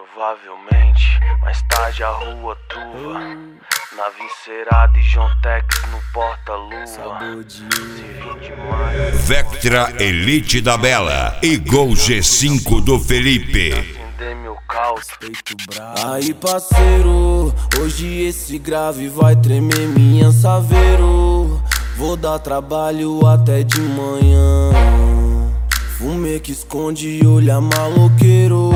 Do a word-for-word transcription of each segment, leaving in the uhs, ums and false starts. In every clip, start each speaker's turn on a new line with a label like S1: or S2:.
S1: Provavelmente, mais tarde a rua turva, na Vincerada e John Tex no porta-luva.
S2: Vectra Elite da Bela e Gol G cinco do Felipe.
S3: Aí parceiro, hoje esse grave vai tremer minha saveiro. Vou dar trabalho até de manhã. Fumê que esconde olha maloqueiro.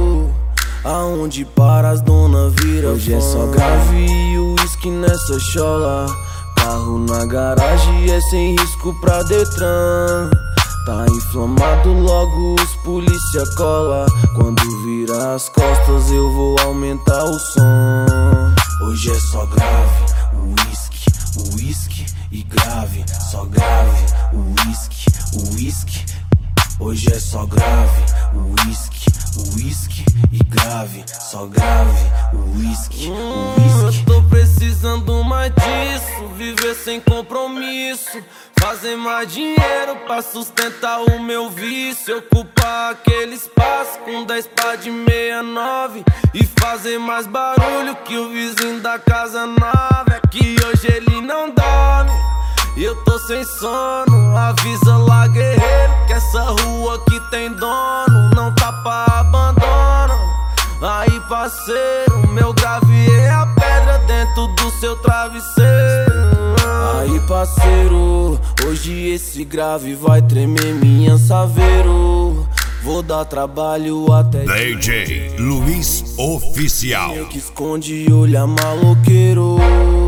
S3: Aonde para as dona vira hoje fã. É só grave e uísque nessa chola. Carro na garagem é sem risco pra Detran. Tá inflamado, logo os polícia cola. Quando vira as costas eu vou aumentar o som. Hoje é só grave, uísque, uísque e grave. Só grave, uísque, uísque. Hoje é só grave, uísque, uísque e grave. Só grave, uísque, uísque. Eu tô precisando mais disso, viver sem compromisso. Fazer mais dinheiro pra sustentar o meu vício. Ocupar aquele espaço com dez pá de meia nove e fazer mais barulho que o vizinho da casa nova. É que hoje ele não dorme e eu tô sem sono. Avisa lá, guerreiro, que essa rua aqui tem dono. Não tá pra abandono. Aí parceiro, meu grave é a pedra dentro do seu travesseiro. Aí parceiro, hoje esse grave vai tremer minha saveiro. Vou dar trabalho até
S2: D J Luiz Oficial.
S3: Que esconde olha maloqueiro.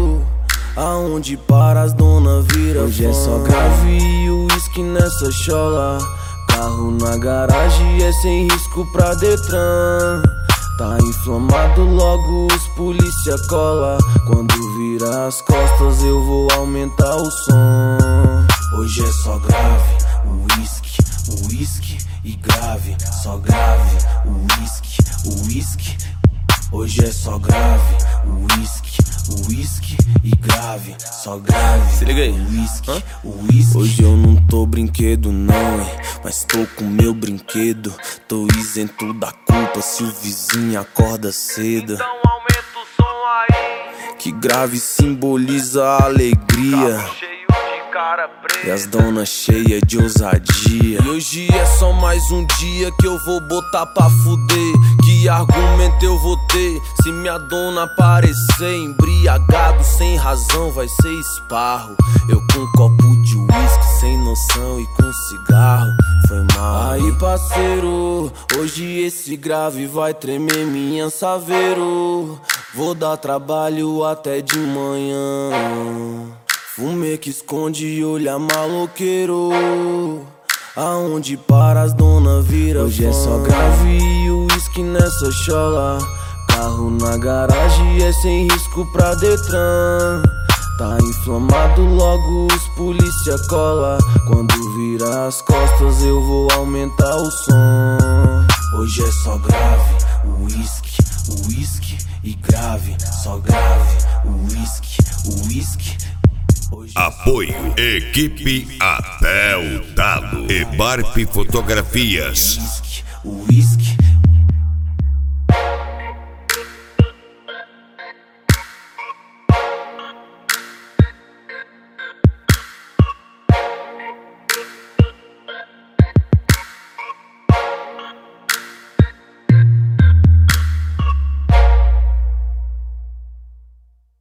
S3: Aonde para as dona vira hoje fã. É só grave e uísque nessa chola. Carro na garagem é sem risco pra Detran. Tá inflamado, logo os polícia cola. Quando vira as costas eu vou aumentar o som. Hoje é só grave, uísque, uísque e grave. Só grave, uísque, uísque. Hoje é só grave, uísque, uísque e grave. Só grave, se liga aí, uísque, uísque. Hoje eu não tô brinquedo não, hein, mas tô com meu brinquedo. Tô isento da culpa se o vizinho acorda cedo.
S1: Então aumenta o som aí,
S3: que grave simboliza a alegria.
S1: cara preta
S3: e as donas cheias de ousadia. E hoje é só mais um dia que eu vou botar pra fuder. Que argumento eu vou ter se minha dona aparecer embriagado sem razão? Vai ser esparro. Eu com um copo de uísque sem noção e com cigarro. Foi mal. Aí parceiro, hoje esse grave vai tremer minha saveiro. Vou dar trabalho até de manhã. Fumê que esconde olha maloqueiro. Aonde para as dona vira hoje fã. É só grave e uísque nessa chola. Carro na garagem é sem risco pra Detran. Tá inflamado, logo os polícia cola. Quando vira as costas eu vou aumentar o som. Hoje é só grave, uísque, uísque e grave. Só grave, uísque, uísque.
S2: Apoio Equipe Até o Talo e Barp Fotografias.
S3: Uísque, uísque.